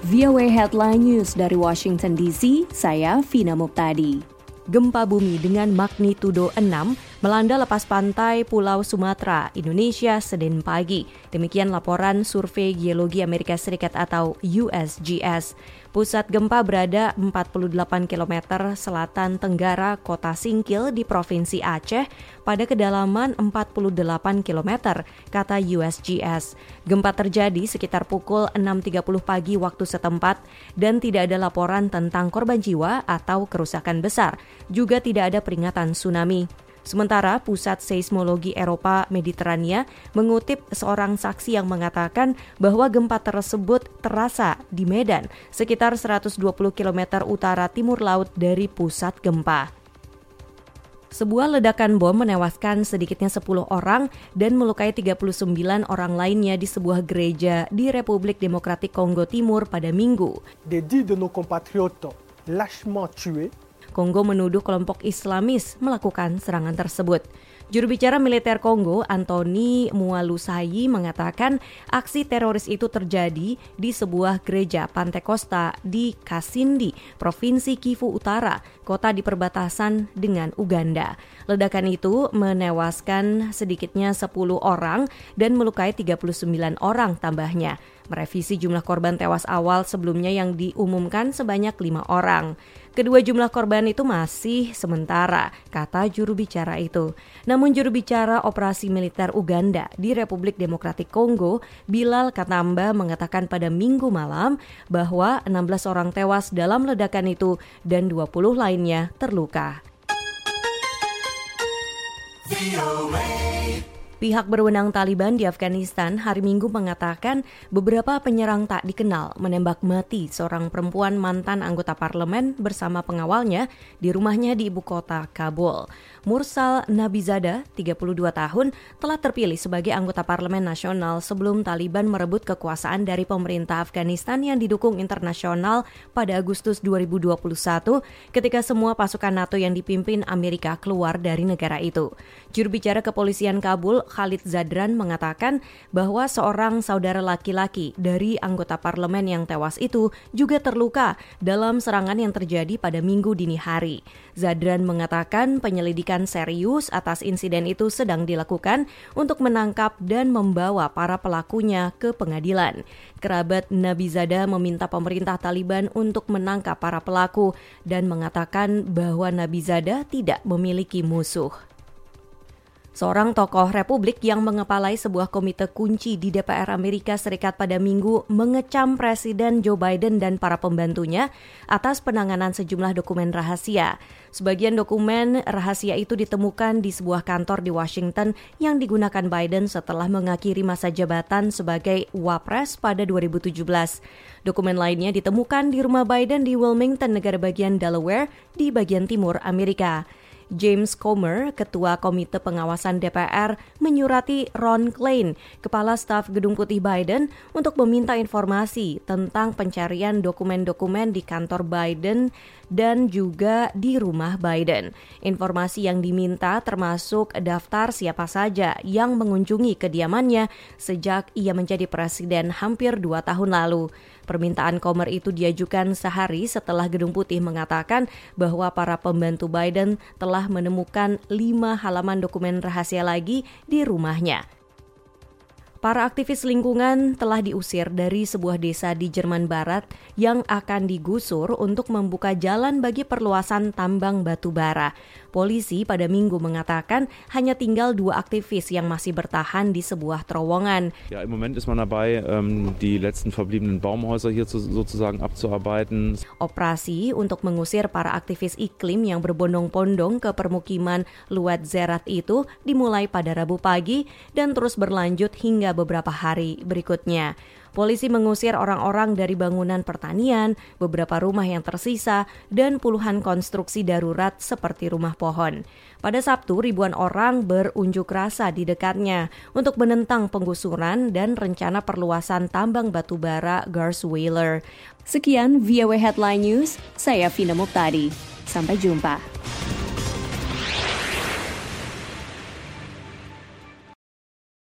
VOA Headline News dari Washington DC, saya Vina Muptadi. Gempa bumi dengan magnitudo 6 melanda lepas pantai Pulau Sumatera, Indonesia, Senin pagi. Demikian laporan Survei Geologi Amerika Serikat atau USGS. Pusat gempa berada 48 km selatan tenggara kota Singkil di Provinsi Aceh pada kedalaman 48 km, kata USGS. Gempa terjadi sekitar pukul 6.30 pagi waktu setempat dan tidak ada laporan tentang korban jiwa atau kerusakan besar. Juga tidak ada peringatan tsunami. Sementara Pusat Seismologi Eropa Mediterania mengutip seorang saksi yang mengatakan bahwa gempa tersebut terasa di Medan, sekitar 120 km utara timur laut dari pusat gempa. Sebuah ledakan bom menewaskan sedikitnya 10 orang dan melukai 39 orang lainnya di sebuah gereja di Republik Demokratik Kongo Timur pada Minggu. Des 10 de nos compatriotes lâchement tués. Kongo menuduh kelompok Islamis melakukan serangan tersebut. Juru bicara militer Kongo, Antoni Mualushayi, mengatakan aksi teroris itu terjadi di sebuah gereja Pantekosta di Kasindi, Provinsi Kivu Utara, kota di perbatasan dengan Uganda. Ledakan itu menewaskan sedikitnya 10 orang dan melukai 39 orang tambahnya. Merevisi jumlah korban tewas awal sebelumnya yang diumumkan sebanyak 5 orang. Kedua jumlah korban itu masih sementara, kata juru bicara itu. Namun juru bicara operasi militer Uganda di Republik Demokratik Kongo, Bilal Katamba, mengatakan pada Minggu malam bahwa 16 orang tewas dalam ledakan itu dan 20 lainnya terluka. Pihak berwenang Taliban di Afghanistan hari Minggu mengatakan beberapa penyerang tak dikenal menembak mati seorang perempuan mantan anggota parlemen bersama pengawalnya di rumahnya di ibu kota Kabul. Mursal Nabizada, 32 tahun, telah terpilih sebagai anggota parlemen nasional sebelum Taliban merebut kekuasaan dari pemerintah Afghanistan yang didukung internasional pada Agustus 2021 ketika semua pasukan NATO yang dipimpin Amerika keluar dari negara itu. Juru bicara kepolisian Kabul, Khalid Zadran, mengatakan bahwa seorang saudara laki-laki dari anggota parlemen yang tewas itu juga terluka dalam serangan yang terjadi pada Minggu dini hari. Zadran mengatakan penyelidikan serius atas insiden itu sedang dilakukan untuk menangkap dan membawa para pelakunya ke pengadilan. Kerabat Nabizada meminta pemerintah Taliban untuk menangkap para pelaku dan mengatakan bahwa Nabizada tidak memiliki musuh. Seorang tokoh Republik yang mengepalai sebuah komite kunci di DPR Amerika Serikat pada Minggu mengecam Presiden Joe Biden dan para pembantunya atas penanganan sejumlah dokumen rahasia. Sebagian dokumen rahasia itu ditemukan di sebuah kantor di Washington yang digunakan Biden setelah mengakhiri masa jabatan sebagai Wapres pada 2017. Dokumen lainnya ditemukan di rumah Biden di Wilmington, negara bagian Delaware di bagian timur Amerika. James Comer, Ketua Komite Pengawasan DPR, menyurati Ron Klain, Kepala Staf Gedung Putih Biden, untuk meminta informasi tentang pencarian dokumen-dokumen di kantor Biden dan juga di rumah Biden. Informasi yang diminta termasuk daftar siapa saja yang mengunjungi kediamannya sejak ia menjadi presiden hampir 2 tahun lalu. Permintaan Comer itu diajukan sehari setelah Gedung Putih mengatakan bahwa para pembantu Biden telah menemukan 5 halaman dokumen rahasia lagi di rumahnya. Para aktivis lingkungan telah diusir dari sebuah desa di Jerman Barat yang akan digusur untuk membuka jalan bagi perluasan tambang batu bara. Polisi pada Minggu mengatakan hanya tinggal 2 aktivis yang masih bertahan di sebuah terowongan. Ja, im Moment ist man dabei, die letzten verbliebenen Baumhäuser hier sozusagen abzuarbeiten. Operasi untuk mengusir para aktivis iklim yang berbondong-bondong ke permukiman Luat Zerat itu dimulai pada Rabu pagi dan terus berlanjut hingga beberapa hari berikutnya. Polisi mengusir orang-orang dari bangunan pertanian, beberapa rumah yang tersisa, dan puluhan konstruksi darurat seperti rumah pohon. Pada Sabtu, ribuan orang berunjuk rasa di dekatnya untuk menentang penggusuran dan rencana perluasan tambang batu bara Garsweiler. Sekian VOA Headline News, saya Vina Muptadi. Sampai jumpa.